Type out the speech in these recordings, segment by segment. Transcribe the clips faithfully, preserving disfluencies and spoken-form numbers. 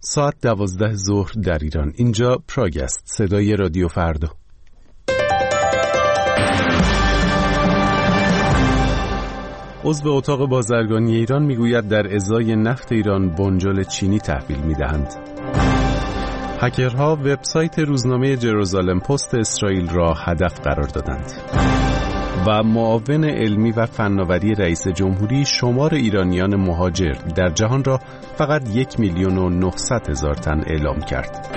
ساعت دوازده ظهر در ایران. اینجا پراگ است، صدای رادیو فردا. عضو اتاق بازرگانی ایران میگوید در ازای نفت ایران بنجل چینی تحویل میدهند. هکرها وبسایت روزنامه جروزالم پست اسرائیل را هدف قرار دادند. و معاون علمی و فناوری رئیس جمهوری شمار ایرانیان مهاجر در جهان را فقط یک میلیون و نهصد هزار تن اعلام کرد.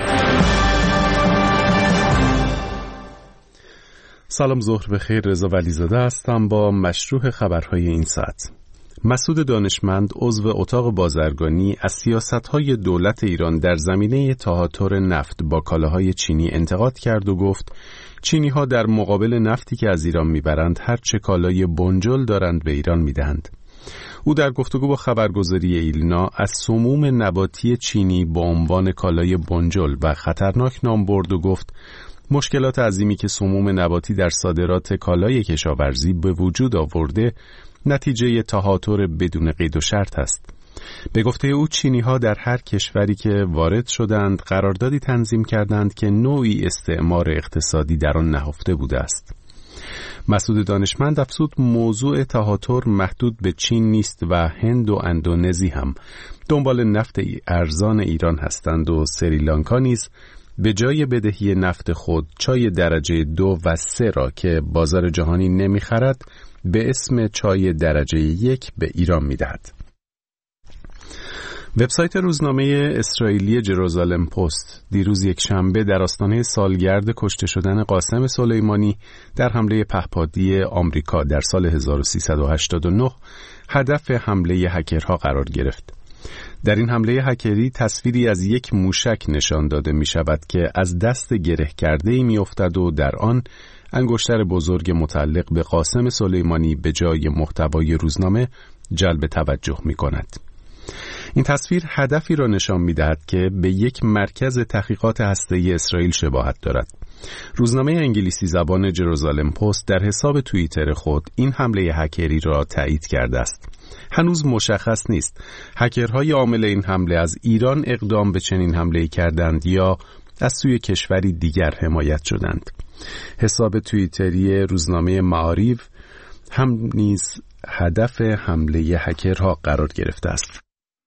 سلام، ظهر بخیر. رضا ولیزاده هستم با مشروح خبرهای این ساعت. مسعود دانشمند، عضو اتاق بازرگانی، از سیاست‌های دولت ایران در زمینه تهاتر نفت با کالاهای چینی انتقاد کرد و گفت چینی‌ها در مقابل نفتی که از ایران می‌برند هر چه کالای بنجل دارند به ایران می‌دهند. او در گفتگو با خبرگزاری ایلنا از سموم نباتی چینی با عنوان کالای بنجل و خطرناک نام برد و گفت مشکلات عظیمی که سموم نباتی در صادرات کالای کشاورزی به وجود آورده نتیجه تهاتر بدون قید و شرط است. به گفته او چینی‌ها در هر کشوری که وارد شدند قراردادی تنظیم کردند که نوعی استعمار اقتصادی در آن نهفته بوده است. مسعود دانشمند افزود موضوع تهاتر محدود به چین نیست و هند و اندونزی هم دنبال نفت ارزان ایران هستند و سریلانکا نیز به جای بدهی نفت خود چای درجه دو و سه را که بازار جهانی نمیخرد به اسم چای درجه یک به ایران میدهد. وبسایت روزنامه اسرائیلی جروزالم پست دیروز یک شنبه در آستانه سالگرد کشته شدن قاسم سلیمانی در حمله پهپادی آمریکا در سال هزار و سیصد و هشتاد و نه هدف حمله هکرها قرار گرفت. در این حمله هکری تصویری از یک موشک نشان داده می شود که از دست گره کرده می افتد و در آن انگشتر بزرگ متعلق به قاسم سلیمانی به جای محتوای روزنامه جلب توجه می کند. این تصویر هدفی را نشان می دهد که به یک مرکز تحقیقات هسته‌ای اسرائیل شباهت دارد. روزنامه انگلیسی زبان جروزالم پست در حساب توییتر خود این حمله هکری را تایید کرده است. هنوز مشخص نیست هکرهای عامل این حمله از ایران اقدام به چنین حمله‌ای کردند یا از سوی کشوری دیگر حمایت شدند. حساب توییتری روزنامه معاریف هم نیز هدف حمله هکرها قرار گرفته است.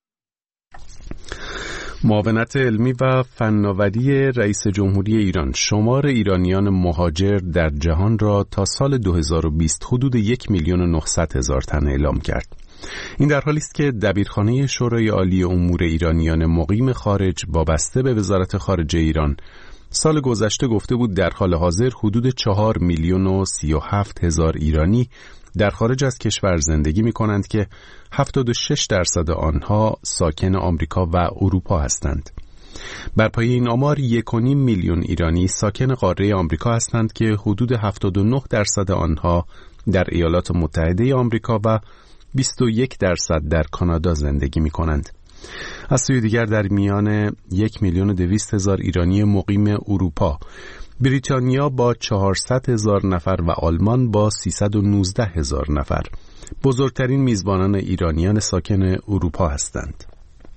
معاونت علمی و فناوری رئیس جمهوری ایران شمار ایرانیان مهاجر در جهان را تا سال دو هزار و بیست حدود یک میلیون و نهصد هزار تن اعلام کرد. این در حالی است که دبیرخانه شورای عالی امور ایرانیان مقیم خارج وابسته به وزارت خارجه ایران سال گذشته گفته بود در حال حاضر حدود چهار میلیون و سی و هفت هزار ایرانی در خارج از کشور زندگی می کنند که هفتاد و شش درصد آنها ساکن آمریکا و اروپا هستند. بر پایه این آمار یک و نیم میلیون ایرانی ساکن قاره آمریکا هستند که حدود هفتاد و نه درصد آنها در ایالات متحده آمریکا و بیست و یک درصد در کانادا زندگی می کنند. از سوی دیگر در میان یک میلیون و دویست هزار ایرانی مقیم اروپا، بریتانیا با چهارصد هزار نفر و آلمان با سیصد و نوزده هزار نفر بزرگترین میزبانان ایرانیان ساکن اروپا هستند.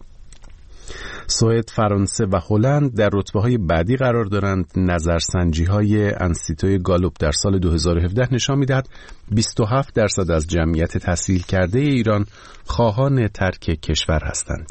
سوئد، فرانسه و هلند در رتبه‌های بعدی قرار دارند. نظرسنجی‌های انسیتوی گالوپ در سال دو هزار و هفده نشان می‌دهد بیست و هفت درصد از جمعیت تحصیل کرده ایران خواهان ترک کشور هستند.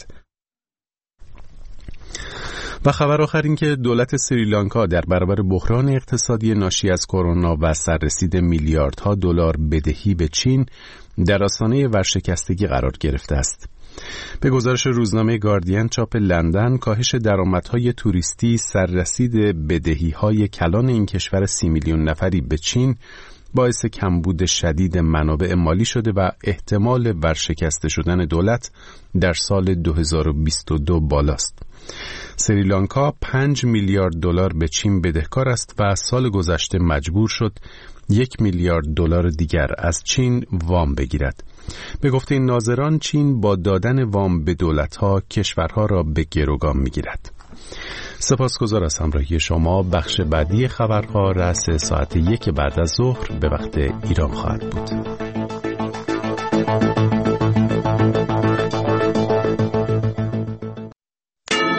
و خبر آخر این که دولت سریلانکا در برابر بحران اقتصادی ناشی از کرونا و سررسید میلیاردها دلار بدهی به چین در آستانه ورشکستگی قرار گرفته است. به گزارش روزنامه گاردین چاپ لندن، کاهش درآمدهای توریستی سررسید بدهی‌های کلان این کشور سی میلیون نفری به چین باعث کمبود شدید منابع مالی شده و احتمال ورشکسته شدن دولت در سال دو هزار و بیست و دو بالاست. سریلانکا پنج میلیارد دلار به چین بدهکار است و از سال گذشته مجبور شد یک میلیارد دلار دیگر از چین وام بگیرد. به گفته این ناظران چین با دادن وام به دولت‌ها کشورها را به گروگان می‌گیرد. سپاسگزار از همراهی شما. بخش بعدی خبرها رأس ساعت یک بعد از ظهر به وقت ایران خواهد بود.